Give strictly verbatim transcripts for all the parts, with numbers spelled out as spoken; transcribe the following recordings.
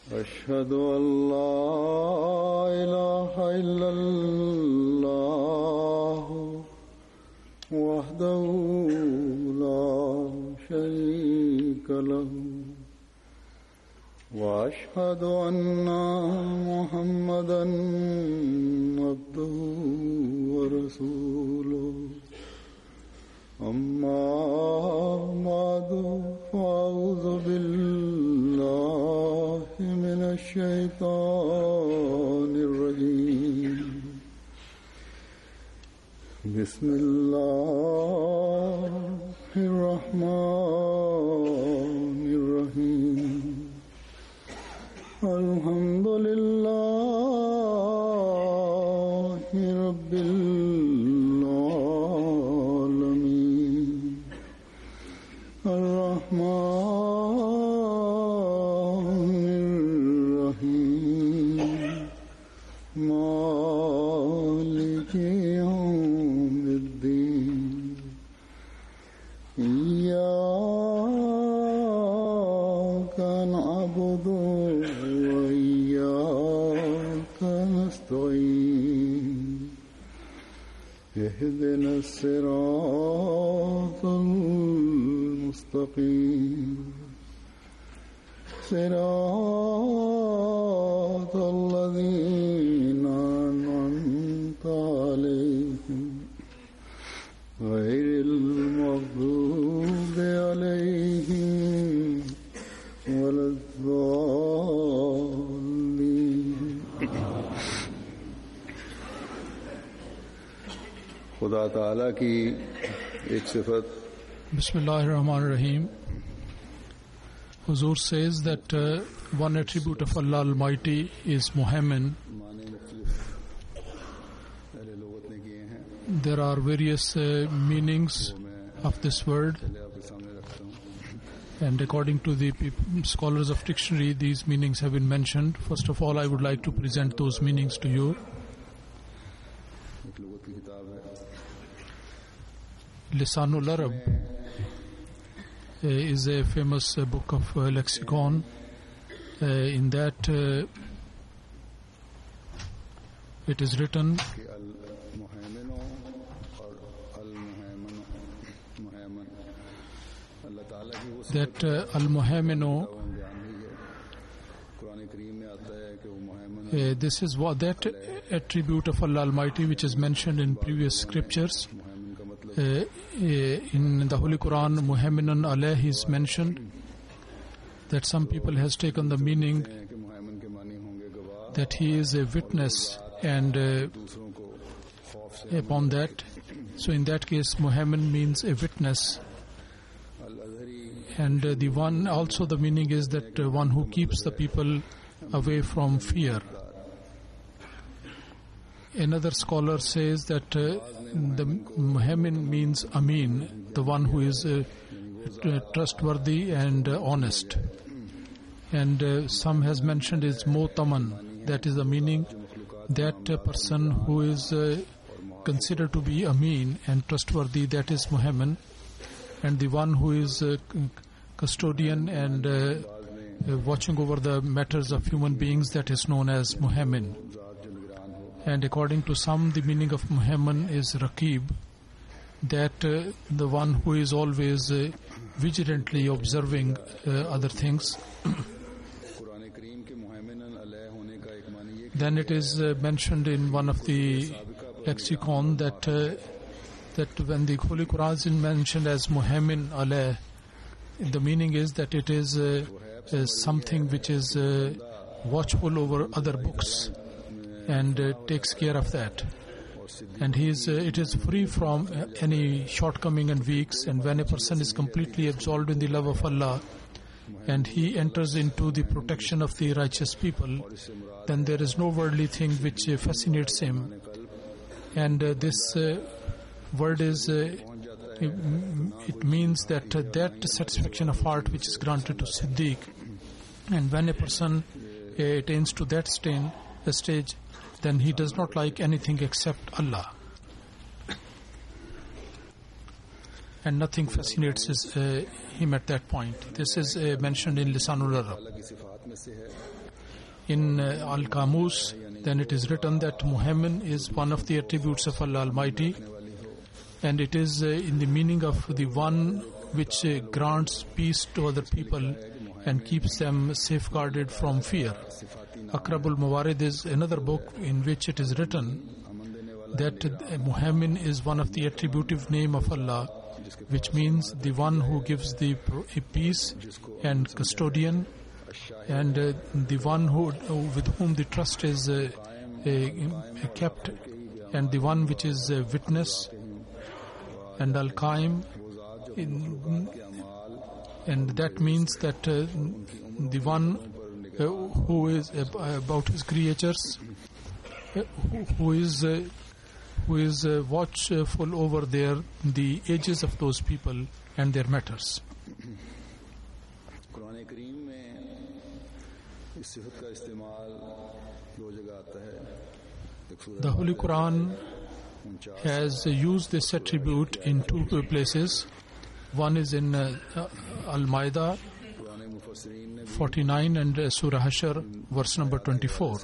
أشهد أن لا إله إلا الله وحده لا شريك له وأشهد أن محمدا عبده ورسوله أما بعد فأعوذ بالله من الشيطان الرجيم بسم الله الرحمن الرحيم الحمد لله رب العالمين الرحمن الرحيم مالك يوم الدين إياك نعبد وإياك نستعين اهدنا الصراط المستقيم صراط الذين أنعمت عليهم غير المغضوب عليهم ولا الضالين खुदा ताला की एक सिफत Bismillahirrahmanirrahim. Huzur says that uh, one attribute of Allah Almighty is Muhammad. There are various uh, meanings of this word, and according to the people, scholars of dictionary, these meanings have been mentioned. First of all, I would like to present those meanings to you. Lisanul Arab uh, is a famous uh, book of uh, lexicon. Uh, in that uh, it is written that uh, Al-Muhaiminu, uh, this is what that attribute of Allah Almighty which is mentioned in previous scriptures. Uh, in the Holy Quran, Muhammadun alayh is mentioned. That some people has taken the meaning that he is a witness, and uh, upon that, so in that case, Muhammad means a witness. And uh, the one also the meaning is that uh, one who keeps the people away from fear. Another scholar says that uh, the Muhammad means Amin, the one who is uh, trustworthy and uh, honest. And uh, some has mentioned is Motaman, that is the meaning that uh, person who is uh, considered to be Amin and trustworthy, that is Muhammad. And the one who is uh, custodian and uh, uh, watching over the matters of human beings, that is known as Muhammad. And according to some, the meaning of Muhammad is Raqib, that uh, the one who is always uh, vigilantly observing uh, other things. Then it is uh, mentioned in one of the lexicon that uh, that when the Holy Quran is mentioned as Muhammad alayh, the meaning is that it is, uh, is something which is uh, watchful over other books and uh, takes care of that. And he is, uh, it is free from uh, any shortcoming and weaks. And when a person is completely absorbed in the love of Allah and he enters into the protection of the righteous people, then there is no worldly thing which uh, fascinates him. And uh, this uh, word is, uh, it, it means that uh, that satisfaction of heart which is granted to Siddiq. And when a person uh, attains to that stage, the stage, then he does not like anything except Allah. And nothing fascinates his, uh, him at that point. This is uh, mentioned in Lisanul Arab. in uh, Al-Qamus, then it is written that Muhaimin is one of the attributes of Allah Almighty, and it is uh, in the meaning of the one which uh, grants peace to other people and keeps them safeguarded from fear. Aqrabul Mawarid is another book in which it is written that uh, Muhaimin is one of the attributive name of Allah, which means the one who gives the peace and custodian, and uh, the one who with whom the trust is uh, uh, kept, and the one which is uh, witness, and Al-Qaim, and that means that uh, the one uh, who is about his creatures, uh, who, who is uh, who is uh, watchful over their the ages of those people and their matters. The Holy Quran has used this attribute in two places. One is in uh, Al-Ma'idah forty-nine and uh, Surah Hashr verse number twenty-four.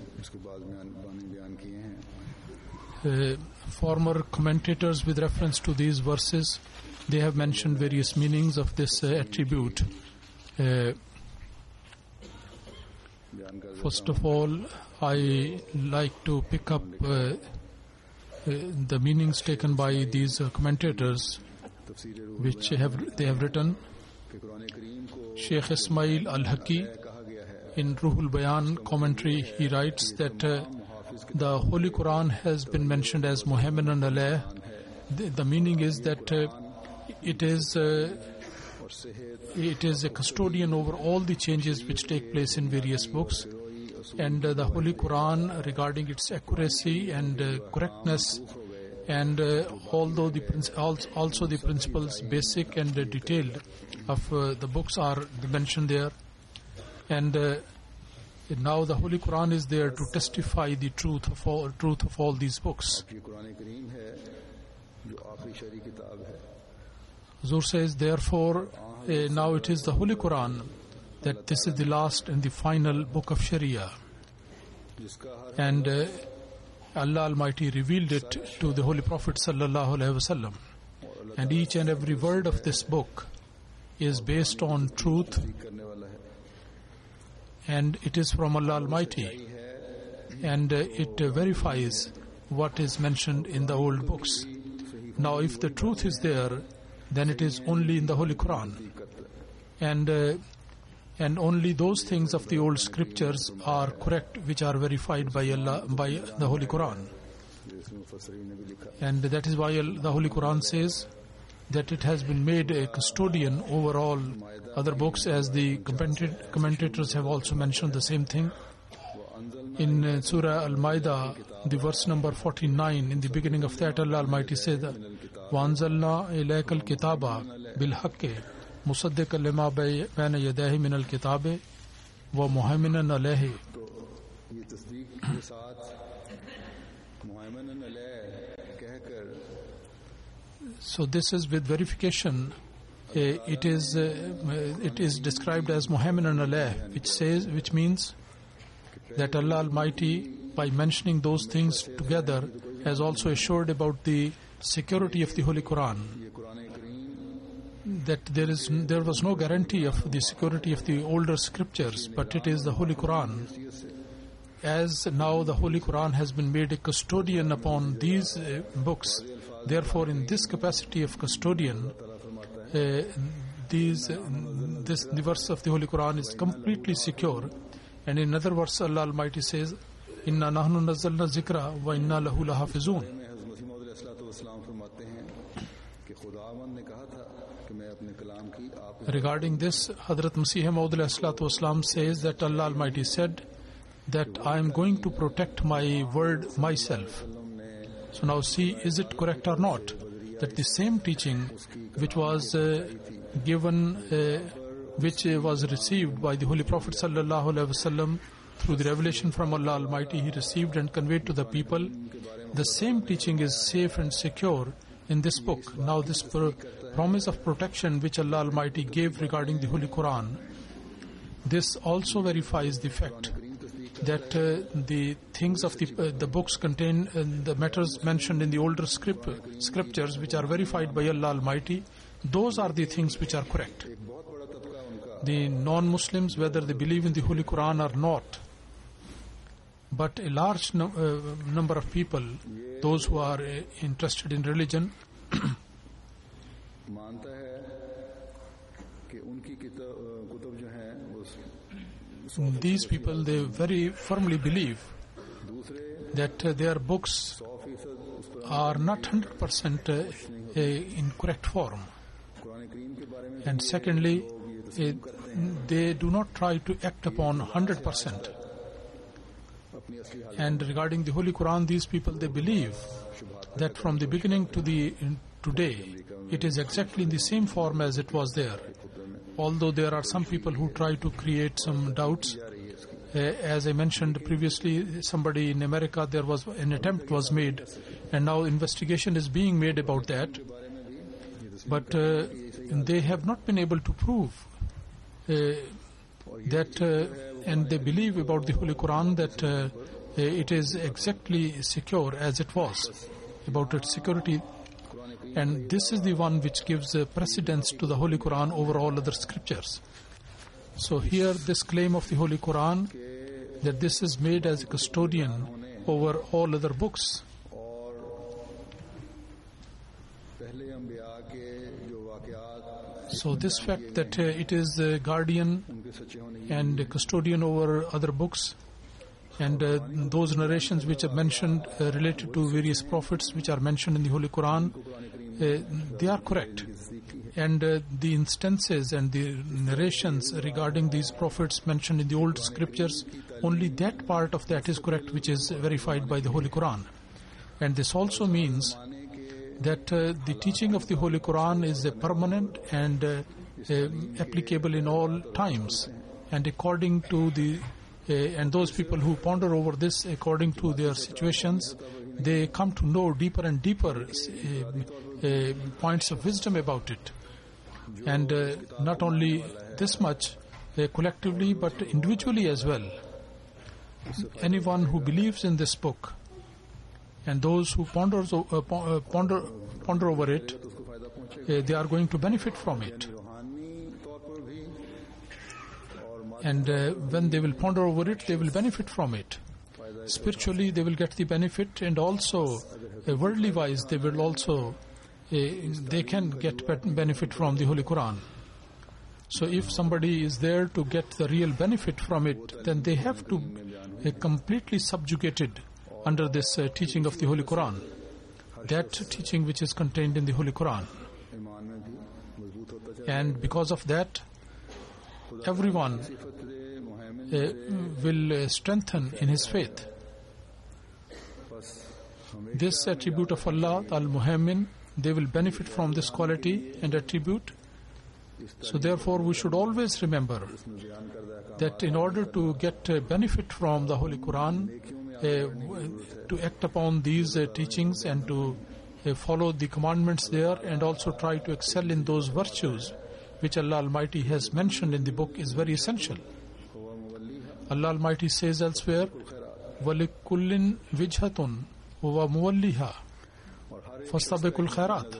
Uh, former commentators with reference to these verses, they have mentioned various meanings of this uh, attribute. Uh, first of all, I like to pick up uh, uh, the meanings taken by these uh, commentators, which have they have written. Sheikh Ismail Al-Haqi in Ruhul Bayan commentary, he writes that uh, the Holy Quran has been mentioned as Muhaimin alayh. The, the meaning is that uh, it is uh, it is a custodian over all the changes which take place in various books, and uh, the Holy Quran, regarding its accuracy and uh, correctness, and uh, although the also the principles, basic and uh, detailed, of uh, the books are mentioned there, and uh, now the Holy Quran is there to testify the truth of all truth of all these books. Huzur says, therefore, uh, now it is the Holy Quran that this is the last and the final book of Sharia, and uh, Allah Almighty revealed it to the Holy Prophet Sallallahu Alaihi Wasallam, and each and every word of this book is based on truth, and it is from Allah Almighty, and uh, it uh, verifies what is mentioned in the old books. Now, if the truth is there, then it is only in the Holy Quran, and uh, and only those things of the old scriptures are correct which are verified by Allah, by the Holy Quran. And that is why the Holy Quran says that it has been made a custodian over all other books, as the commentators have also mentioned the same thing. In uh, Surah Al-Ma'idah, the verse number forty-nine, in the beginning of that, Allah Almighty said, وَأَنزَلْنَا إِلَيْكَ الْكِتَابَ بِالْحَقِّ مُصَدِّقًا لِمَا بَيْنَ يَدَيْهِ مِنَ الْكِتَابِ وَمُهَيْمِنًا عَلَيْهِ. So this is with verification. Uh, it is uh, it is described as Muhaimin alayh, which says, which means that Allah Almighty, by mentioning those things together, has also assured about the security of the Holy Quran. That there is there was no guarantee of the security of the older scriptures, but it is the Holy Quran. As now the Holy Quran has been made a custodian upon these uh, books, therefore in this capacity of custodian, uh, these uh, this the verse of the Holy Quran is completely secure. And in another verse, Allah Almighty says, "Inna nahnu nazzalna zikra wa inna lahu lahafizun." Regarding this, Hazrat Masih Maud Wasallam says that Allah Almighty said that I am going to protect my word myself. So now see, is it correct or not? That the same teaching which was uh, given, uh, which uh, was received by the Holy Prophet Sallallahu Alaihi Wasallam through the revelation from Allah Almighty, he received and conveyed to the people. The same teaching is safe and secure in this book. Now this pro- promise of protection which Allah Almighty gave regarding the Holy Quran, this also verifies the fact that uh, the things of the uh, the books contain uh, the matters mentioned in the older script, scriptures which are verified by Allah Almighty. Those are the things which are correct. The non-Muslims, whether they believe in the Holy Quran or not, but a large no, uh, number of people, those who are uh, interested in religion, these people, they very firmly believe that uh, their books are not one hundred percent uh, uh, in correct form. And secondly, uh, they do not try to act upon one hundred percent. And regarding the Holy Quran, these people, they believe that from the beginning to the today, it is exactly in the same form as it was there. Although there are some people who try to create some doubts. Uh, as I mentioned previously, somebody in America, there was an attempt was made, and now investigation is being made about that. But uh, they have not been able to prove uh, that, uh, and they believe about the Holy Quran that uh, it is exactly secure as it was, about its security. And this is the one which gives uh, precedence to the Holy Quran over all other scriptures. So here this claim of the Holy Quran, that this is made as a custodian over all other books. So this fact that uh, it is the guardian and a custodian over other books, and uh, those narrations which are mentioned uh, related to various prophets which are mentioned in the Holy Quran, uh, they are correct. And uh, the instances and the narrations regarding these prophets mentioned in the old scriptures, only that part of that is correct which is verified by the Holy Quran. And this also means that uh, the teaching of the Holy Quran is a permanent and uh, uh, applicable in all times. And according to the uh, and those people who ponder over this according to their situations, they come to know deeper and deeper uh, uh, points of wisdom about it. And uh, not only this much uh, collectively, but individually as well. Anyone who believes in this book and those who ponders, uh, ponder, ponder over it, uh, they are going to benefit from it. And uh, when they will ponder over it, they will benefit from it. Spiritually, they will get the benefit, and also uh, worldly wise, they will also uh, they can get benefit from the Holy Quran. So if somebody is there to get the real benefit from it, then they have to uh, completely subjugated under this uh, teaching of the Holy Quran, that teaching which is contained in the Holy Quran. And because of that, everyone uh, will uh, strengthen in his faith. This attribute of Allah, Al-Muhaimin, they will benefit from this quality and attribute. So therefore we should always remember that in order to get uh, benefit from the Holy Quran, uh, to act upon these uh, teachings and to uh, follow the commandments there, and also try to excel in those virtues which Allah Almighty has mentioned in the book, is very essential. Allah Almighty says elsewhere, وَلِكُلٍّ وِجْهَةٌ وَمُوَلِّهَا فَاسْتَبِقُوا الْخَيْرَاتِ.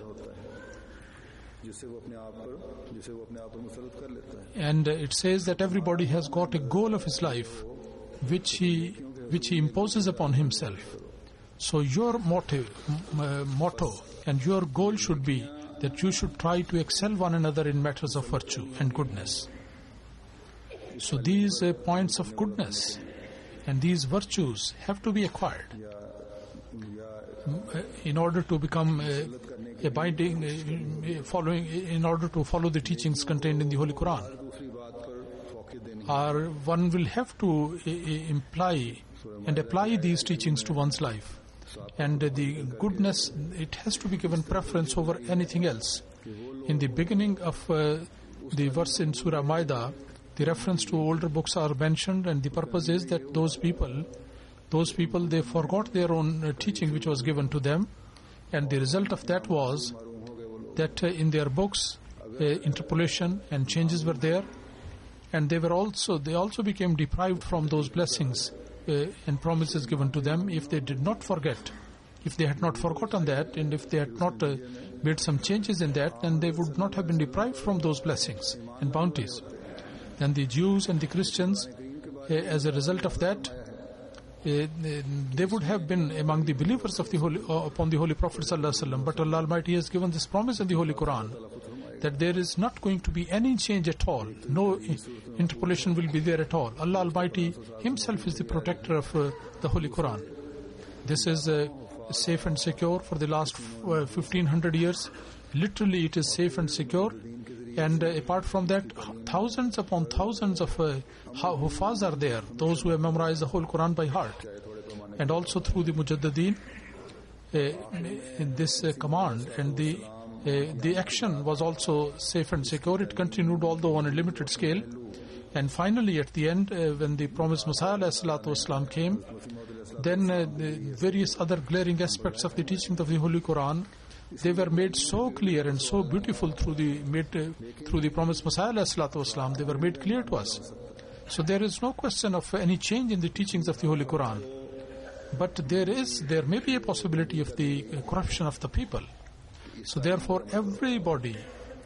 And it says that everybody has got a goal of his life which he which he imposes upon himself. So your motive, uh, motto and your goal should be that you should try to excel one another in matters of virtue and goodness. So these uh, points of goodness and these virtues have to be acquired in order to become uh, a binding, uh, following, in order to follow the teachings contained in the Holy Quran. Or one will have to uh, imply and apply these teachings to one's life. And uh, the goodness, it has to be given preference over anything else. In the beginning of uh, the verse in Surah Maida, the reference to older books are mentioned, and the purpose is that those people, those people, they forgot their own uh, teaching which was given to them, and the result of that was that uh, in their books, uh, interpolation and changes were there, and they were also they also became deprived from those blessings uh, and promises given to them if they did not forget. If they had not forgotten that, and if they had not uh, made some changes in that, then they would not have been deprived from those blessings and bounties. Then the Jews and the Christians, uh, as a result of that, uh, they would have been among the believers of the Holy, uh, upon the Holy Prophet sallallahu alaihi wasallam. But Allah Almighty has given this promise in the Holy Quran that there is not going to be any change at all. No interpolation will be there at all. Allah Almighty Himself is the protector of uh, the Holy Quran. This is uh, safe and secure for the last uh, fifteen hundred years. Literally, it is safe and secure. And uh, apart from that, thousands upon thousands of uh, Hufaz are there, those who have memorized the whole Quran by heart. And also through the Mujaddideen, uh, this uh, command and the uh, the action was also safe and secure. It continued, although on a limited scale. And finally, at the end, uh, when the promised Messiah ﷺ came, then uh, the various other glaring aspects of the teaching of the Holy Quran, they were made so clear and so beautiful through the made, uh, through the promised Messiah ﷺ. They were made clear to us. So there is no question of any change in the teachings of the Holy Quran. But there is, there may be a possibility of the corruption of the people. So therefore, everybody,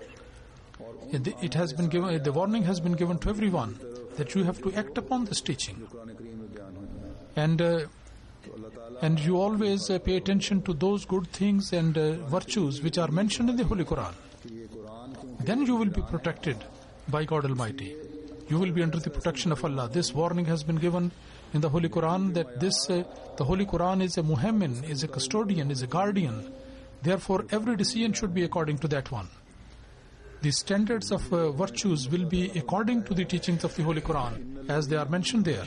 it has been given, the warning has been given to everyone that you have to act upon this teaching. And uh, and you always uh, pay attention to those good things and uh, virtues which are mentioned in the Holy Quran. Then you will be protected by God Almighty. You will be under the protection of Allah. This warning has been given in the Holy Quran that this, uh, the Holy Quran is a muhammin, is a custodian, is a guardian. Therefore, every decision should be according to that one. The standards of uh, virtues will be according to the teachings of the Holy Quran, as they are mentioned there.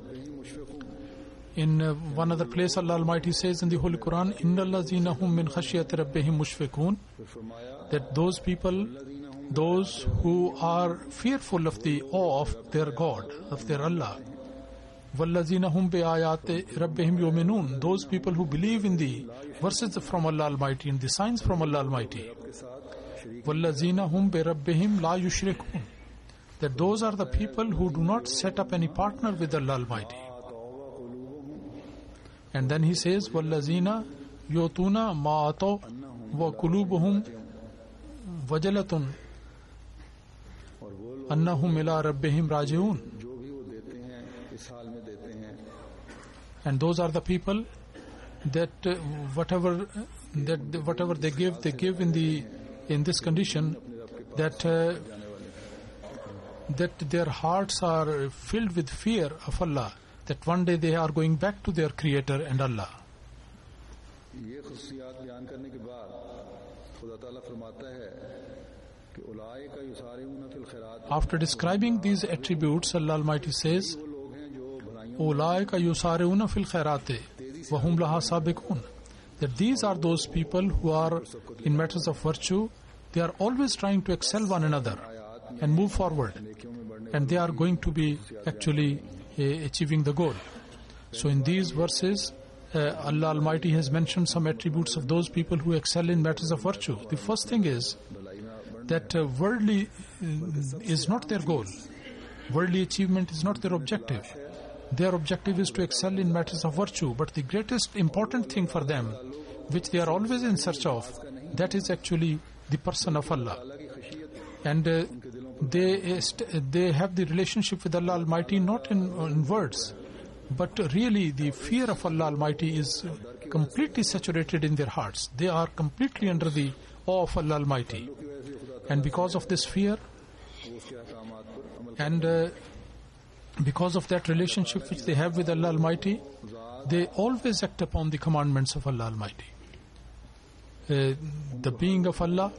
In uh, one other place, Allah Almighty says in the Holy Quran, إِنَّ الَّذِينَ هُمْ مِنْ خَشْيَةِ رَبِّهِمْ مُشْفِقُونَ, that those people, those who are fearful of the awe of their God, of their Allah, وَالَّذِينَ هُمْ بِآيَاتِ رَبِّهِمْ يُؤْمِنُونَ, those people who believe in the verses from Allah Almighty and the signs from Allah Almighty, وَالَّذِينَ هُمْ بِرَبِّهِمْ لَا يُشْرِكُونَ, that those are the people who do not set up any partner with Allah Almighty. And then he says, وَالَّذِينَ يُؤْتُونَ مَا آتَوْا وَقُلُوبُهُمْ وَجَلَةٌ أَنَّهُمْ إِلَىٰ رَبِّهِمْ رَاجِعُونَ. And those are the people that uh, whatever that whatever they give, they give in the in this condition that uh, that their hearts are filled with fear of Allah, that one day they are going back to their Creator and Allah. After describing these attributes, Allah Almighty says, أُولَٰئِكَ يُسَارِعُونَ فِي الْخَيْرَاتِ وَهُمْ لَهَا سَابِقُونَ, that these are those people who are in matters of virtue, they are always trying to excel one another and move forward, and they are going to be actually uh, achieving the goal. So in these verses, uh, Allah Almighty has mentioned some attributes of those people who excel in matters of virtue. The first thing is that uh, worldly uh, is not their goal. Worldly achievement is not their objective. Their objective is to excel in matters of virtue. But the greatest important thing for them, which they are always in search of, that is actually the person of Allah. And uh, they they have the relationship with Allah Almighty not in, in words, but really the fear of Allah Almighty is completely saturated in their hearts. They are completely under the awe of Allah Almighty. And because of this fear and uh, because of that relationship which they have with Allah Almighty, they always act upon the commandments of Allah Almighty. Uh, the being of Allah,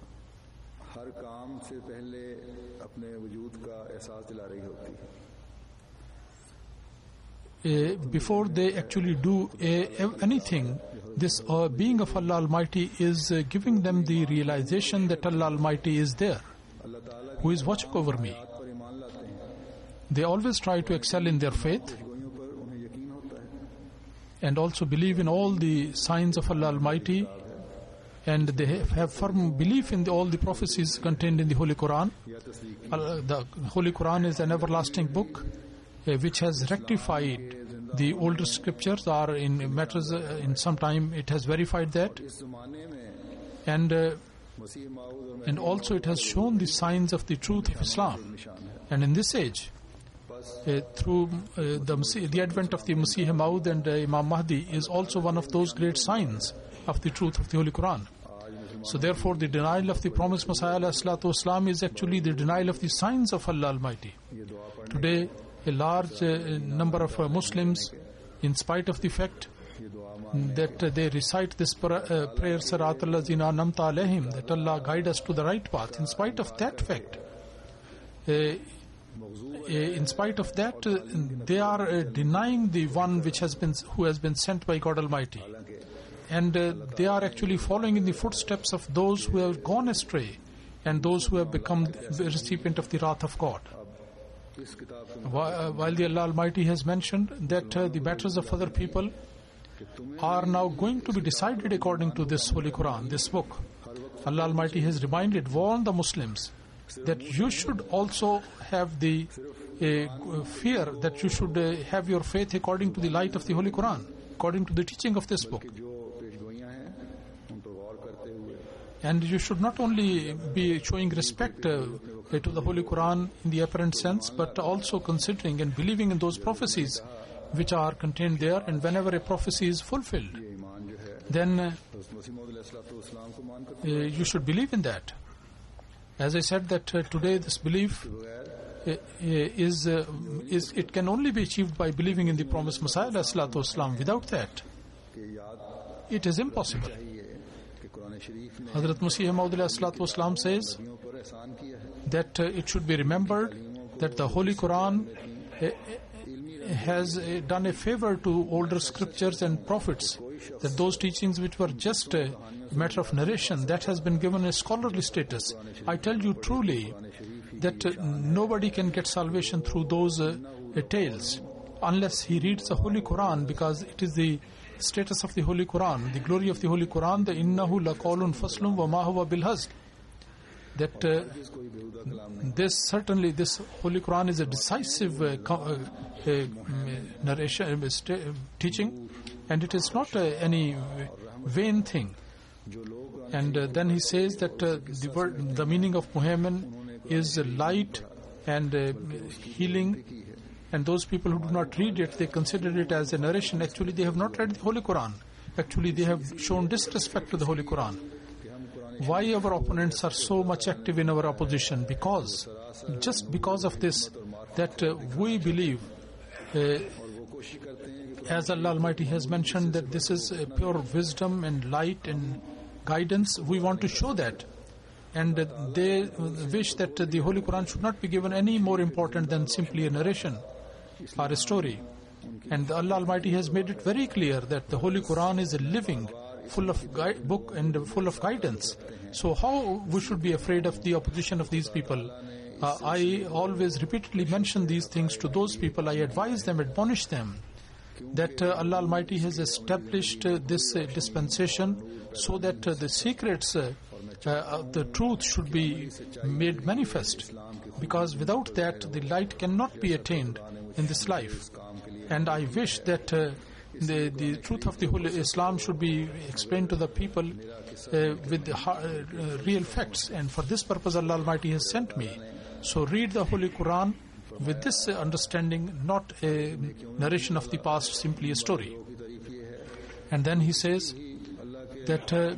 uh, before they actually do uh, anything, this uh, being of Allah Almighty is uh, giving them the realization that Allah Almighty is there, who is watching over me. They always try to excel in their faith and also believe in all the signs of Allah Almighty and they have firm belief in the, all the prophecies contained in the Holy Quran. Uh, the Holy Quran is an everlasting book uh, which has rectified the older scriptures, or in matters uh, in some time it has verified that, and uh, and also it has shown the signs of the truth of Islam. And in this age, uh, through uh, the, the advent of the Masih Maud and uh, Imam Mahdi is also one of those great signs of the truth of the Holy Quran. So therefore the denial of the promised Messiah ﷺ is actually the denial of the signs of Allah Almighty. Today a large uh, number of uh, Muslims, in spite of the fact that uh, they recite this pra- uh, prayer, Sirat allazina an'amta alayhim, that Allah guide us to the right path, in spite of that fact, uh, in spite of that, uh, they are uh, denying the one which has been, who has been sent by God Almighty, and uh, they are actually following in the footsteps of those who have gone astray and those who have become the recipient of the wrath of God. While the Allah Almighty has mentioned that uh, the matters of other people are now going to be decided according to this Holy Quran, this book, Allah Almighty has reminded, warned the Muslims that you should also have the uh, fear, that you should uh, have your faith according to the light of the Holy Quran, according to the teaching of this book. And you should not only be showing respect uh, to the Holy Quran in the apparent sense, but also considering and believing in those prophecies which are contained there, and whenever a prophecy is fulfilled, then uh, uh, you should believe in that. As I said, that uh, today this belief uh, is, uh, is it can only be achieved by believing in the promised Messiah ﷺ. Without that, it is impossible. Hazrat Masih Maud ﷺ says that uh, it should be remembered that the Holy Quran uh, has uh, done a favor to older scriptures and prophets, that those teachings which were just a matter of narration, that has been given a scholarly status. I tell you truly that uh, nobody can get salvation through those uh, uh, tales unless he reads the Holy Quran, because it is the status of the Holy Quran, the glory of the Holy Quran, the innahu laqawlun faslun wa ma huwa bil hazl, that uh, this certainly this Holy Quran is a decisive uh, uh, uh, narration uh, st- uh, teaching, and it is not uh, any vain thing. And uh, then he says that uh, the word, the meaning of Muhammad is uh, light and uh, healing. And those people who do not read it, they consider it as a narration. Actually, they have not read the Holy Quran. Actually, they have shown disrespect to the Holy Quran. Why our opponents are so much active in our opposition? Because, just because of this, that uh, we believe, uh, as Allah Almighty has mentioned, that this is uh, pure wisdom and light and guidance. We want to show that. And uh, they wish that uh, the Holy Quran should not be given any more important than simply a narration or a story. And Allah Almighty has made it very clear that the Holy Quran is a living, full of gui- book and full of guidance. So how we should be afraid of the opposition of these people? Uh, I always repeatedly mention these things to those people. I advise them, admonish them that uh, Allah Almighty has established uh, this uh, dispensation so that uh, the secrets uh, uh, of the truth should be made manifest, because without that the light cannot be attained in this life. And I wish that uh, the, the truth of the Holy Islam should be explained to the people uh, with the, uh, real facts, and for this purpose Allah Almighty has sent me. So read the Holy Quran with this uh, understanding, not a narration of the past, simply a story. And then he says that uh,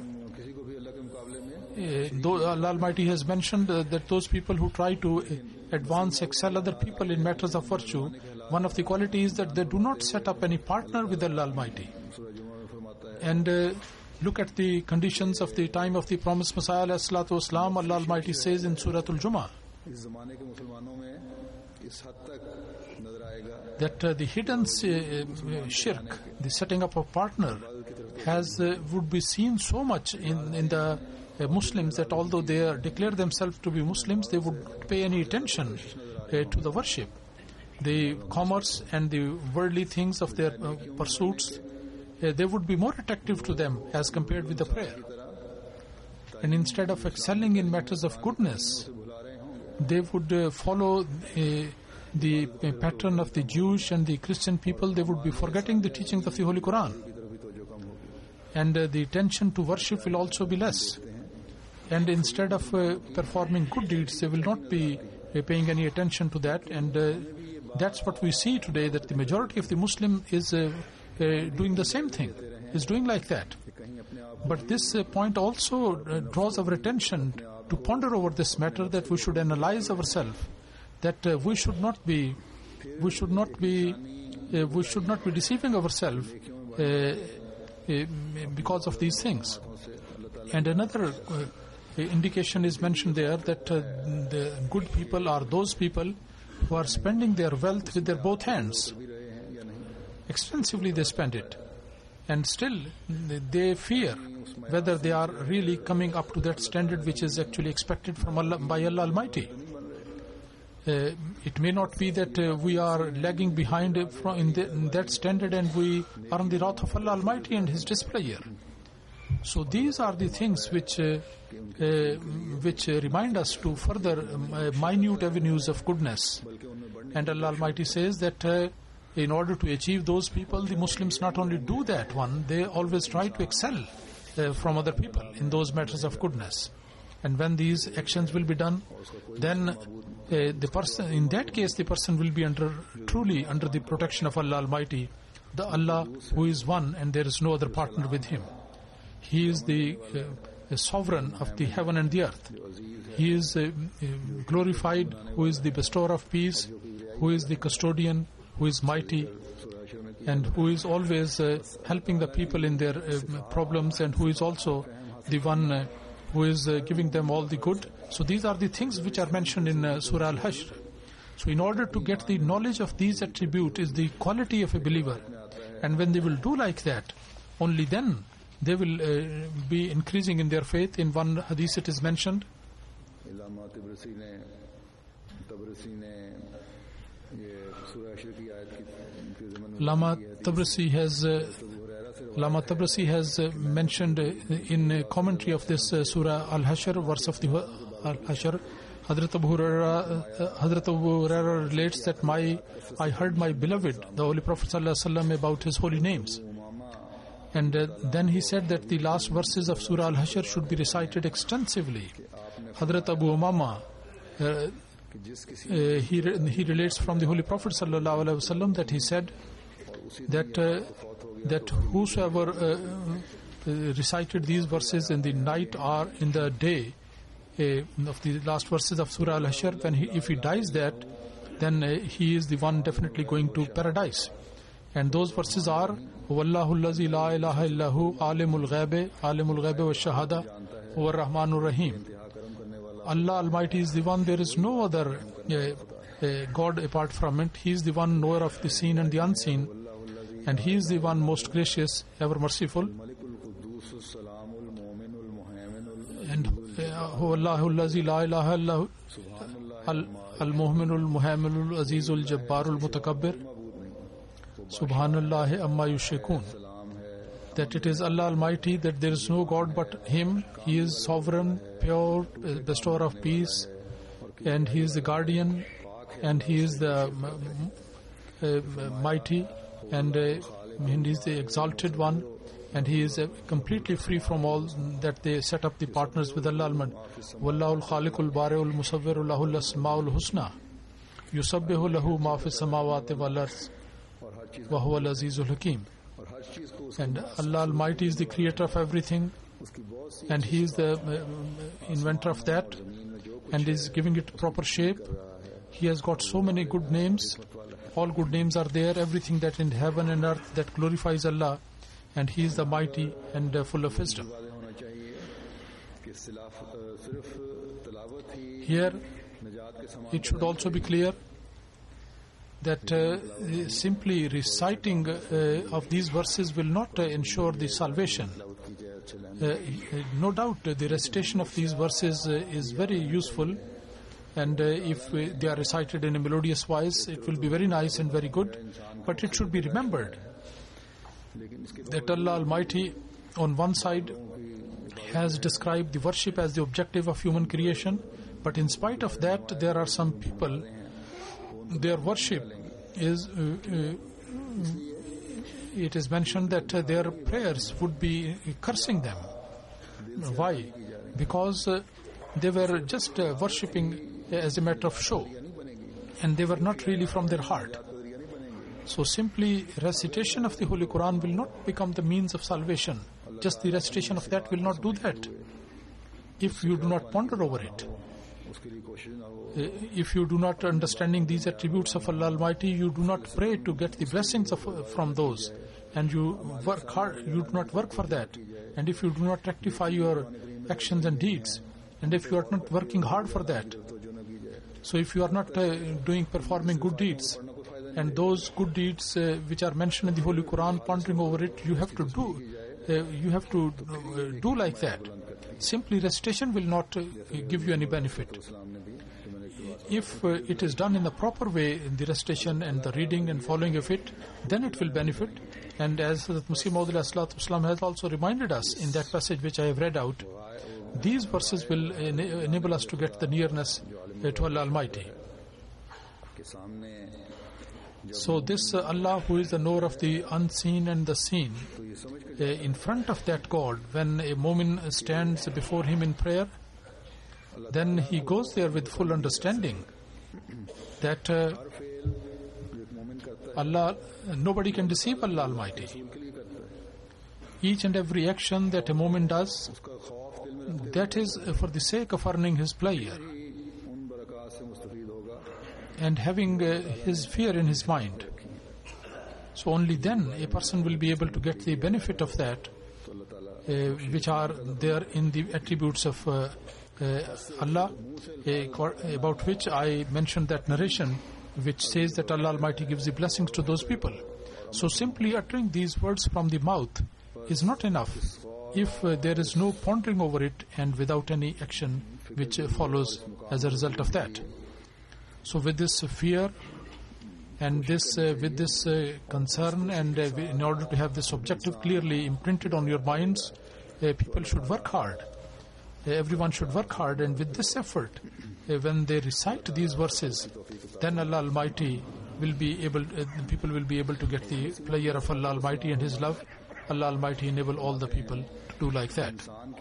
uh, though Allah Almighty has mentioned uh, that those people who try to uh, advance, excel other people in matters of virtue, one of the qualities is that they do not set up any partner with Allah Almighty. And uh, look at the conditions of the time of the promised Messiah ﷺ. Allah Almighty says in Surah Al-Jumu'ah that uh, the hidden uh, shirk, the setting up of partner, has uh, would be seen so much in, in the uh, Muslims that although they are, declare themselves to be Muslims, they would pay any attention uh, to the worship. The commerce and the worldly things of their uh, pursuits, uh, they would be more attractive to them as compared with the prayer. and instead of excelling in matters of goodness, they would uh, follow uh, the uh, pattern of the Jewish and the Christian people. They would be forgetting the teachings of the Holy Quran, and uh, the attention to worship will also be less. And instead of uh, performing good deeds, they will not be uh, paying any attention to that. And uh, that's what we see today, that the majority of the Muslim is uh, uh, doing the same thing, is doing like that. But this uh, point also uh, draws our attention to ponder over this matter, that we should analyze ourselves, that uh, we should not be, we should not be, uh, we should not be deceiving ourselves uh, uh, because of these things. And another uh, indication is mentioned there, that uh, the good people are those people who are spending their wealth with their both hands. Extensively they spend it, and still they fear whether they are really coming up to that standard which is actually expected from Allah, by Allah Almighty. Uh, it may not be that uh, we are lagging behind from in, the, in that standard, and we are on the wrath of Allah Almighty and His displeasure. So these are the things which uh, uh, which uh, remind us to further um, uh, minute avenues of goodness. And Allah Almighty says that uh, in order to achieve those people, the Muslims not only do that one, they always try to excel uh, from other people in those matters of goodness. And when these actions will be done, then uh, the person, in that case, the person will be under truly under the protection of Allah Almighty, the Allah who is one and there is no other partner with Him. He is the, uh, the sovereign of the heaven and the earth. He is uh, uh, glorified, who is the bestower of peace, who is the custodian, who is mighty, and who is always uh, helping the people in their uh, problems, and who is also the one uh, who is uh, giving them all the good. So these are the things which are mentioned in uh, Surah Al-Hashr. So in order to get the knowledge of these attributes is the quality of a believer. And when they will do like that, only then they will uh, be increasing in their faith. In one hadith it is mentioned, Lama Tabrasi has uh, Lama Tabrasi has uh, mentioned uh, in a commentary of this uh, Surah Al-Hashr, verse of the Al-Hashr, Hazrat Abu Hurairah, uh, Hazrat Abu Hurairah relates that my I heard my beloved, the Holy Prophet ﷺ, about his holy names. And uh, then he said that the last verses of Surah Al-Hashr should be recited extensively. Hazrat Abu Umama, uh, uh, he, re- he relates from the Holy Prophet ﷺ that he said that uh, that whosoever uh, uh, recited these verses in the night or in the day uh, of the last verses of Surah Al-Hashr, when he, if he dies that, then uh, he is the one definitely going to paradise. And those verses are Wallahu allazi la ilaha illahu alimul ghaibi alimul ghaibi wa shahada wa rahmanur rahim. Allah Almighty is the one, there is no other uh, uh, God apart from it. He is the one knower of the seen and the unseen, and He is the one most gracious, ever merciful. And Wallahu allazi la ilaha illahu al-mu'minul muhamminul azizul jabbarul mutakabbir Subhanallah amma yushrikun. That it is Allah Almighty, that there is no God but Him. He is sovereign, pure, bestower of peace, and He is the guardian, and He is the uh, uh, mighty, and, uh, and He is the exalted one, and He is uh, completely free from all that they set up the partners with Allah Almighty. Wallahu al-khaliqul bari'ul musawwirul lahul asma'ul husna yusabbihu lahu ma fis samawati wal ardh wa huwa al-azizul hakim. And Allah Almighty is the creator of everything, and He is the uh, inventor of that, and is giving it proper shape. He has got so many good names. All good names are there, everything that in heaven and earth that glorifies Allah, and He is the mighty and uh, full of wisdom. Here it should also be clear that uh, simply reciting uh, of these verses will not uh, ensure the salvation. Uh, no doubt uh, the recitation of these verses uh, is very useful, and uh, if uh, they are recited in a melodious voice, it will be very nice and very good. But it should be remembered that Allah Almighty on one side has described the worship as the objective of human creation, but in spite of that, there are some people, their worship is, uh, uh, it is mentioned that uh, their prayers would be cursing them. Why? Because uh, they were just uh, worshipping as a matter of show, and they were not really from their heart. So simply recitation of the Holy Quran will not become the means of salvation. Just the recitation of that will not do that if you do not ponder over it. If you do not understanding these attributes of Allah Almighty, you do not pray to get the blessings of, from those, and you work hard, you do not work for that. And if you do not rectify your actions and deeds, and if you are not working hard for that, so if you are not uh, doing performing good deeds, and those good deeds uh, which are mentioned in the Holy Quran, pondering over it, you have to do uh, you have to uh, do like that. Simply recitation will not uh, give you any benefit. If uh, it is done in the proper way, in the recitation and the reading and following of it, then it will benefit. And as the Masih Maud Islam has also reminded us in that passage which I have read out, these verses will ena- enable us to get the nearness uh, to Allah Almighty. So this uh, Allah, who is the knower of the unseen and the seen, uh, in front of that God, when a mu'min stands before him in prayer, then he goes there with full understanding that uh, Allah, nobody can deceive Allah Almighty. Each and every action that a mu'min does, that is for the sake of earning his pleasure and having uh, his fear in his mind. So only then a person will be able to get the benefit of that, uh, which are there in the attributes of uh, uh, Allah, uh, about which I mentioned that narration which says that Allah Almighty gives the blessings to those people. So simply uttering these words from the mouth is not enough if uh, there is no pondering over it and without any action which uh, follows as a result of that. So with this fear and this uh, with this uh, concern, and uh, in order to have this objective clearly imprinted on your minds, uh, people should work hard. Uh, everyone should work hard, and with this effort, uh, when they recite these verses, then Allah Almighty will be able, uh, people will be able to get the pleasure of Allah Almighty and His love. Allah Almighty enable all the people to do like that.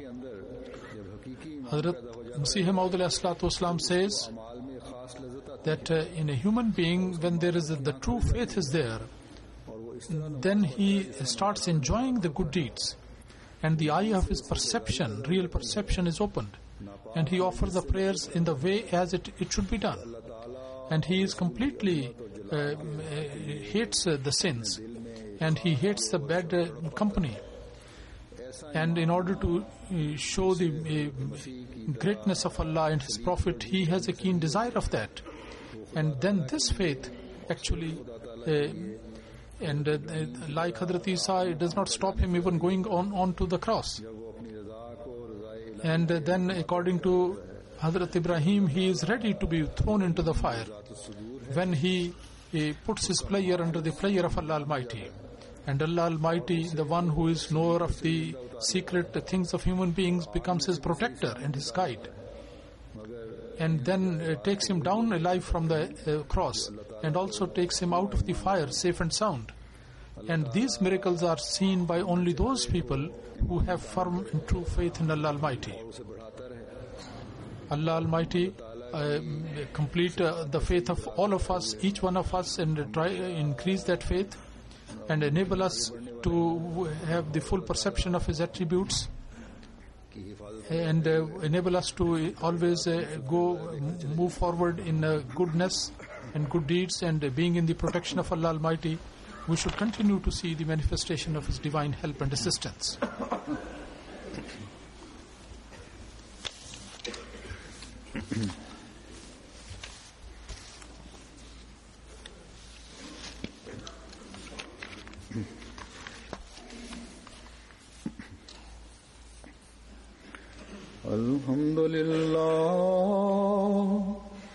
Hazrat Masih Maud Islam says that uh, in a human being, when there is a, the true faith is there, then he starts enjoying the good deeds, and the eye of his perception, real perception, is opened, and he offers the prayers in the way as it, it should be done, and he is completely uh, uh, hates uh, the sins, and he hates the bad uh, company. And in order to uh, show the uh, greatness of Allah and His Prophet, he has a keen desire of that. And then this faith actually, uh, and uh, like Hazrat Isa, it does not stop him even going on, on to the cross. And uh, then according to Hazrat Ibrahim, he is ready to be thrown into the fire when he uh, puts his pleasure under the pleasure of Allah Almighty. And Allah Almighty, the one who is knower of the secret things of human beings, becomes his protector and his guide, and then uh, takes him down alive from the uh, cross, and also takes him out of the fire safe and sound. And these miracles are seen by only those people who have firm and true faith in Allah Almighty. Allah Almighty uh, complete uh, the faith of all of us, each one of us, and try uh, increase that faith and enable us to have the full perception of His attributes, and uh, enable us to always uh, go move forward in uh, goodness and good deeds, and uh, being in the protection of Allah Almighty, we should continue to see the manifestation of His divine help and assistance. Alhamdulillah,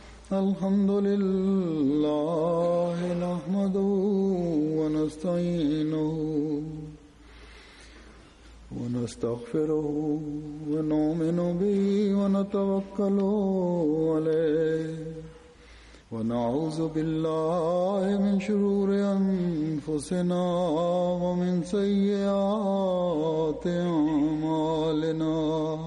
Alhamdulillah, nahmaduhu wa nasta'inuhu wa ونستغفره ونؤمن به ونتوكل عليه ونعوذ بالله من شرور أنفسنا ومن سيئات أعمالنا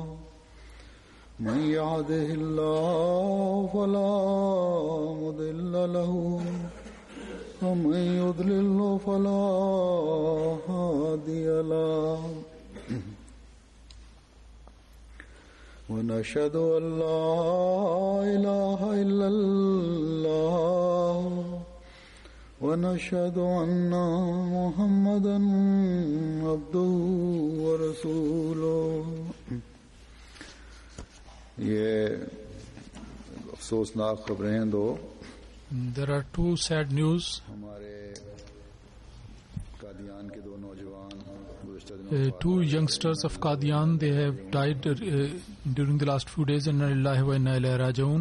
من يهده الله فلا مضل له ومن يضلل فلا هادي له ونشهد أن لا إله إلا الله ونشهد أن محمدا عبده ورسوله ये अफसोसनाक खबरें हैं दो. There are two sad news. हमारे कादियान के दो नौजवान Uh, two youngsters of Qadian, they have died uh, during the last few days. Inna lillahi wa inna ilayhi raji'un.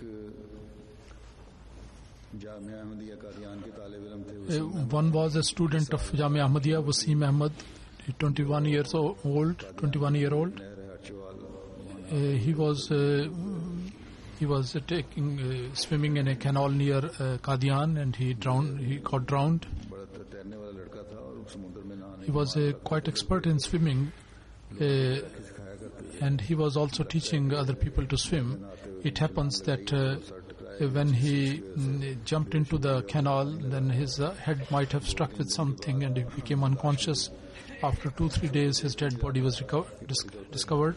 Uh, one was a student of Jamia Ahmadiyya, Wasim Ahmad, twenty-one years old, twenty-one year old. Uh, he was uh, he was uh, taking uh, swimming in a canal near uh, Qadian, and he drowned. He got drowned. He was uh, quite expert in swimming, uh, and he was also teaching other people to swim. It happens that uh, when he mm, jumped into the canal, then his uh, head might have struck with something, and he became unconscious. After two, three days, his dead body was reco- dis- discovered.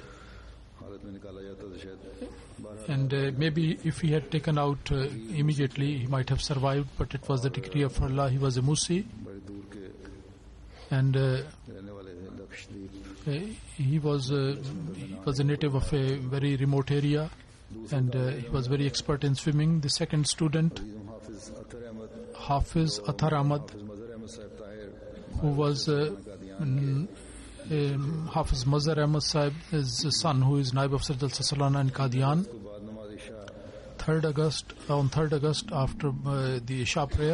And uh, maybe if he had taken out uh, immediately, he might have survived, but it was the decree of Allah. He was a Musi. And uh, he was uh, he was a native of a very remote area, and uh, he was very expert in swimming. The second student, Hafiz Athar Ahmad, who was uh, um, Hafiz Mazhar Ahmad Sahib, his son, who is Naib of Sardal Sasalana in Qadian. third August, on third August, after uh, the Isha prayer,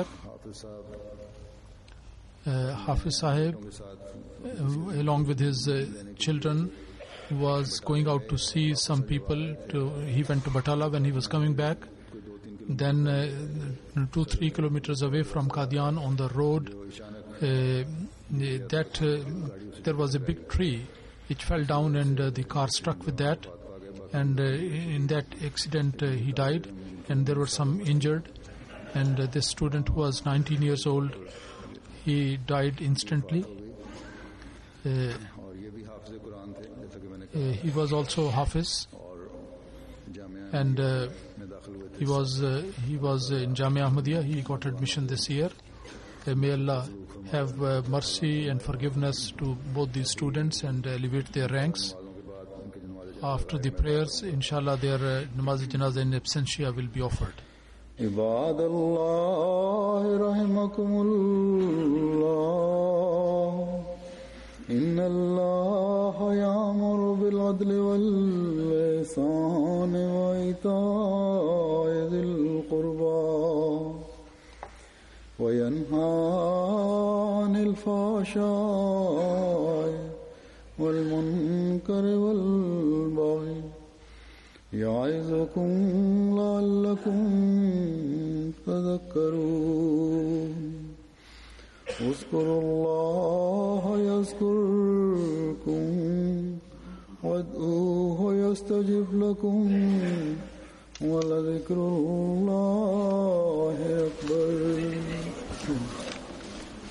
Uh, Hafiz Sahib, uh, along with his uh, children, was going out to see some people. To, he went to Batala. When he was coming back, then uh, two, three kilometers away from Qadian on the road, uh, that uh, there was a big tree which fell down, and uh, the car struck with that. And uh, in that accident, uh, he died, and there were some injured. And uh, this student, who was nineteen years old, he died instantly. Uh, uh, he was also Hafiz, and uh, he was uh, he was in Jamia Ahmadiyya. He got admission this year. Uh, may Allah have uh, mercy and forgiveness to both these students and elevate their ranks. After the prayers, inshallah, their uh, namaz janaza in absentia will be offered. عباد الله رحمكم الله إن الله يأمر بالعدل والإحسان وإيتاء ذي القربى وينهى عن الفحشاء والمنكر والبغي يعظكم لعلكم تذكرون اذكروا الله يذكركم وادعوه يستجب لكم ولذكر الله أكبر.